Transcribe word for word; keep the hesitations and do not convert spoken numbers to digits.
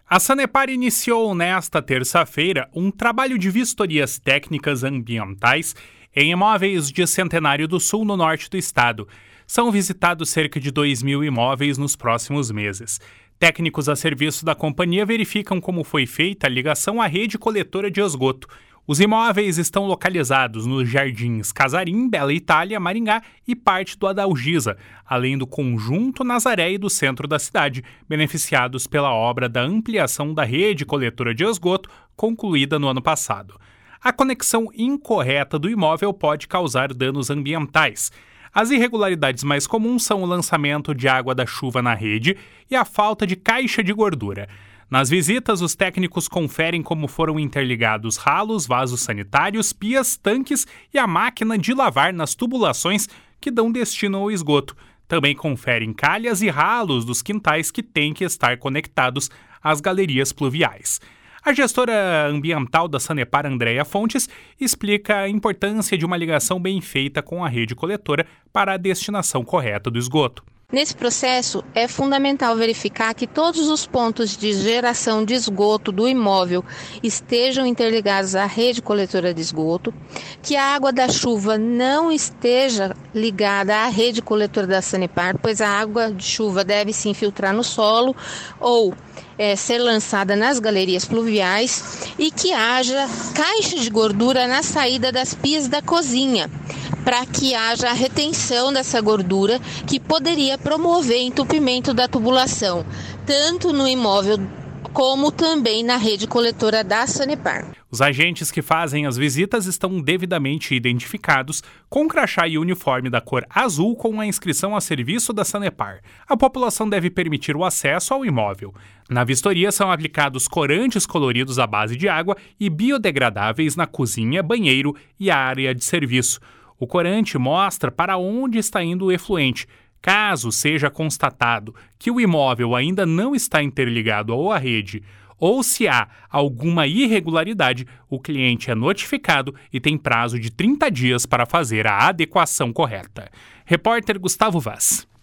A Sanepar iniciou nesta terça-feira um trabalho de vistorias técnicas ambientais em imóveis de Centenário do Sul, no norte do estado. São visitados cerca de dois mil imóveis nos próximos meses. Técnicos a serviço da companhia verificam como foi feita a ligação à rede coletora de esgoto. Os imóveis estão localizados nos Jardins Casarim, Bela Itália, Maringá e parte do Adalgisa, além do Conjunto Nazaré e do centro da cidade, beneficiados pela obra da ampliação da rede coletora de esgoto, concluída no ano passado. A conexão incorreta do imóvel pode causar danos ambientais. As irregularidades mais comuns são o lançamento de água da chuva na rede e a falta de caixa de gordura. Nas visitas, os técnicos conferem como foram interligados ralos, vasos sanitários, pias, tanques e a máquina de lavar nas tubulações que dão destino ao esgoto. Também conferem calhas e ralos dos quintais que têm que estar conectados às galerias pluviais. A gestora ambiental da Sanepar, Andréia Fontes, explica a importância de uma ligação bem feita com a rede coletora para a destinação correta do esgoto. Nesse processo, é fundamental verificar que todos os pontos de geração de esgoto do imóvel estejam interligados à rede coletora de esgoto, que a água da chuva não esteja ligada à rede coletora da Sanepar, pois a água de chuva deve se infiltrar no solo ou é, ser lançada nas galerias pluviais, e que haja caixa de gordura na saída das pias da cozinha, para que haja a retenção dessa gordura que poderia promover entupimento da tubulação, tanto no imóvel como também na rede coletora da Sanepar. Os agentes que fazem as visitas estão devidamente identificados com crachá e uniforme da cor azul com a inscrição a serviço da Sanepar. A população deve permitir o acesso ao imóvel. Na vistoria são aplicados corantes coloridos à base de água e biodegradáveis na cozinha, banheiro e área de serviço. O corante mostra para onde está indo o efluente. Caso seja constatado que o imóvel ainda não está interligado à rede ou se há alguma irregularidade, o cliente é notificado e tem prazo de trinta dias para fazer a adequação correta. Repórter Gustavo Vaz.